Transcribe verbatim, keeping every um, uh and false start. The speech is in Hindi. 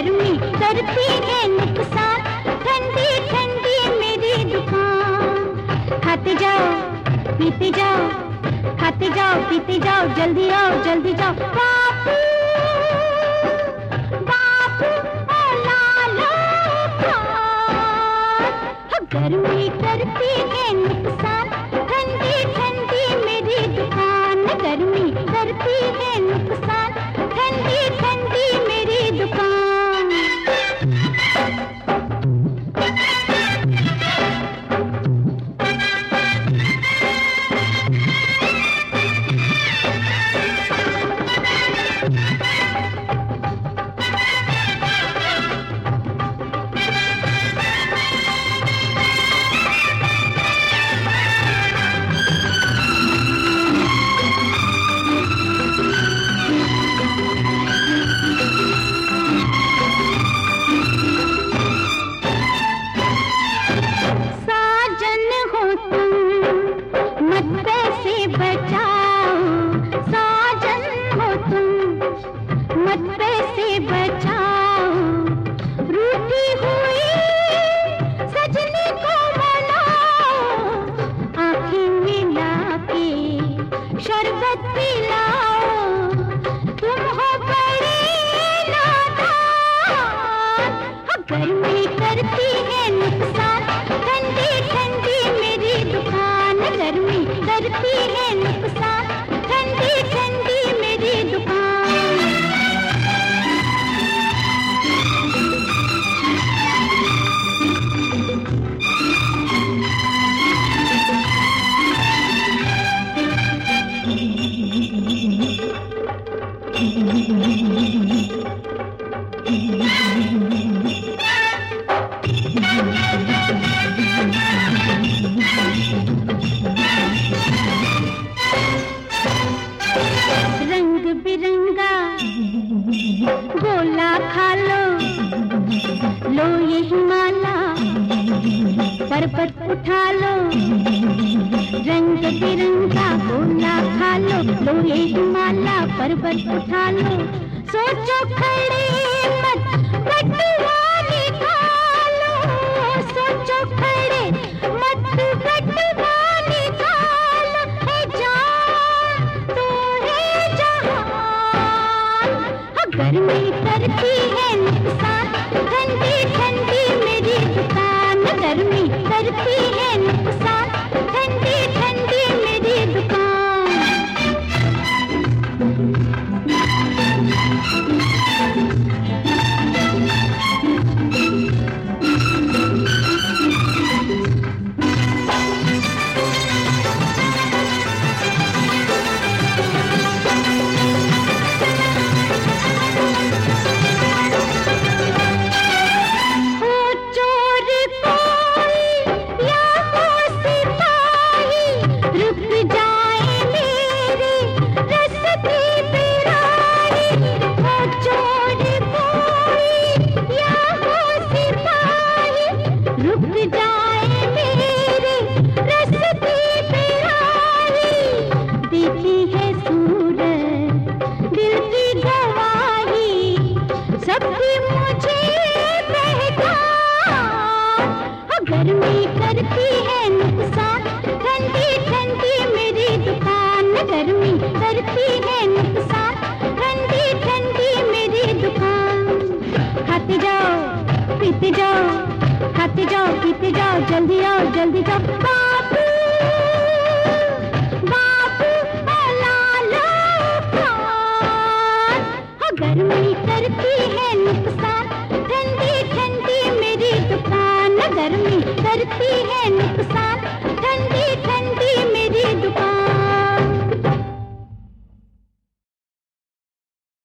गर्मी करती है नुकसान, ठंडी ठंडी मेरी दुकान। खाते जाओ पीते जाओ, खाते जाओ पीते जाओ, जल्दी आओ जल्दी जाओ। बापू बापू ओ लालो खान, गर्मी करती है नुकसान, ठंडी ठंडी मेरी दुकान। गर्मी करती है नुकसान, ठंडी ठंडी मेरी दुकान। गर्मी करती है नुकसान, ठंडी ठंडी मेरी दुकान। गर्मी करती है नुकसान, ठंडी ठंडी मेरी दुकान। रंग बिरंगा गोला खा लो, लो ये हिमाला पर्वत उठा लो। रंग बिरंगा गोला खा लो, लो ये हिमाला पर्वत उठा लो। सोचो खड़े मत बटुआ निकालो, सोचो खड़े मत बटुआ निकालो। है जान तो है जहान, गर्मी करती है नुकसान, ठंडी ठंडी मेरी दुकान। गर्मी करती है नुकसान, ठंडी ठंडी मेरी दुकान। गर्मी करती है नुकसान, ठंडी ठंडी मेरी दुकान। गर्मी करती है नुकसान, ठंडी ठंडी मेरी दुकान। खाते जाओ पीते जाओ, खाते जाओ पीते जाओ, जल्दी आओ जल्दी जाओ। बापू बापू ओ लालो खान, गर्मी करती है नुकसान, ठंडी ठंडी मेरी दुकान। गर्मी करती है नुकसान,